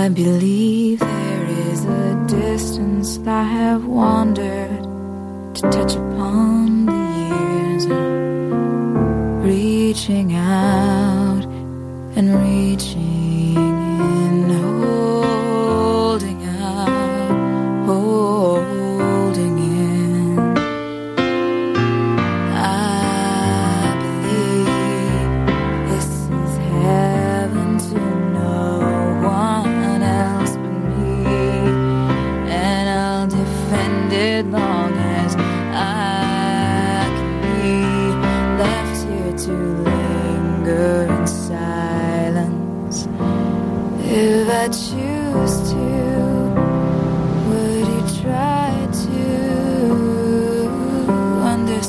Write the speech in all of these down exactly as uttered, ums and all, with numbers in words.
I believe there is a distance I have wandered to touch upon the years, reaching out and reaching in, holding out, holding in. I believe this is heaven to no one else but me, and I'll defend it long as I can be left here to linger in silence. If I choose to, would you try to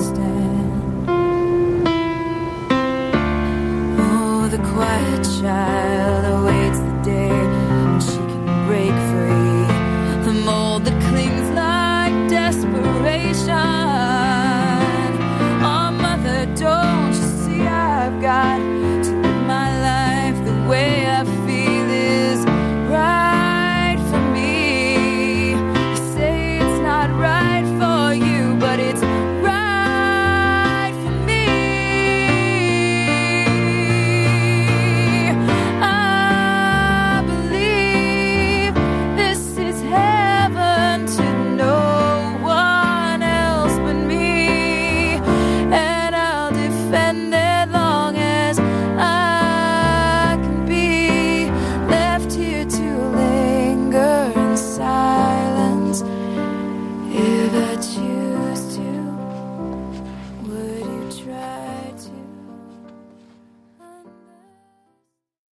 understand? Oh, the quiet child